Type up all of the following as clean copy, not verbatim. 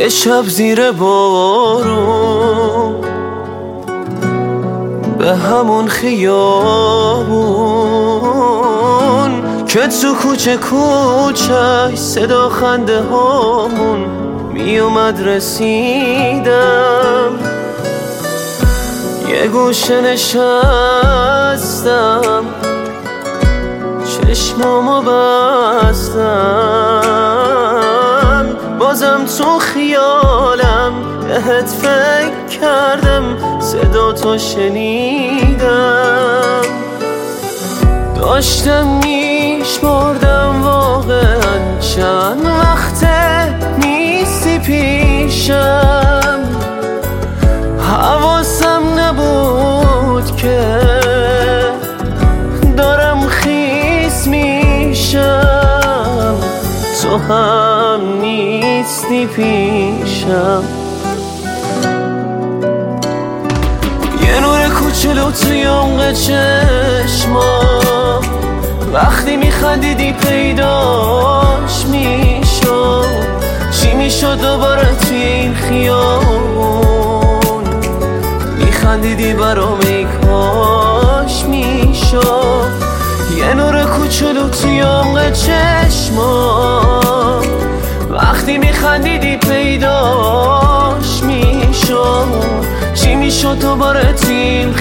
یه شب زیر بارون به همون خیابون که تو کوچه کوچه صدا خنده هامون می اومد رسیدم، یه گوشه نشستم چشمامو بستم، بازم تو خیالم بهت فکر کردم، صدا تو شنیدم، داشتم میشمردم واقعا چند وقته نیستی پیشم، حواسم نبود که دارم خیس میشم، تو هم نیستی پیشم. یه نور کوچولو توی عمق چشما وقتی میخندیدی پیداش میشد، چی میشد دوباره توی این خیابون میخندیدی برام ای کاش میشد. یه نور کوچولو توی عمق چشما وقتی میخندیدی پیداش میشد، چی میشد دوباره توی این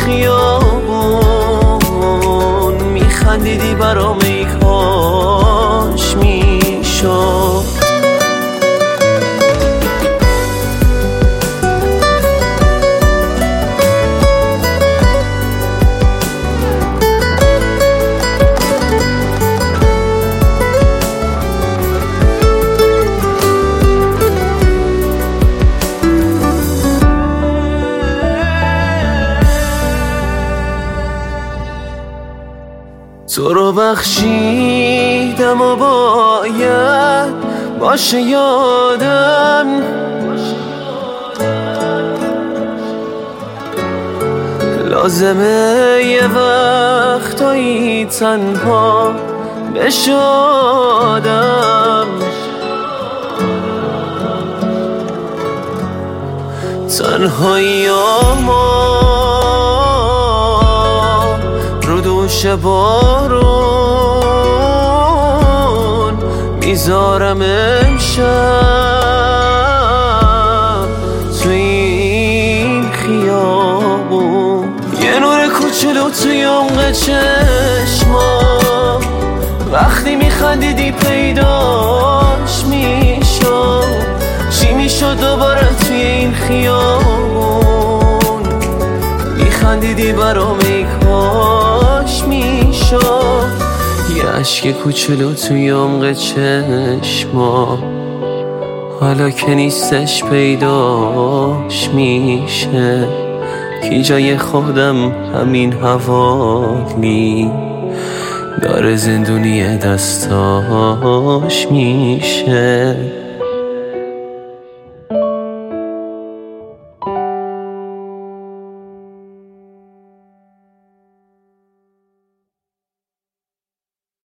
خیابون میخندیدی برام ای کاش میشد. تو رو بخشیدم و باید باشه یادم، لازمه یه وقتایی تنها بشادم، تنهاییامو رو دوش بارون میذارم امشب تو این خیابون. یه نور کوچولو توی عمق چشما وقتی میخندیدی پیداش میشد، چی میشد دوباره توی این خیابون میخندیدی برام ای کاش میشد. یه عشق کوچولو توی عمق چشما حالا که نیستش پیداش میشه، کی جای خودم همین حوالی داره زندونی دستاش میشه.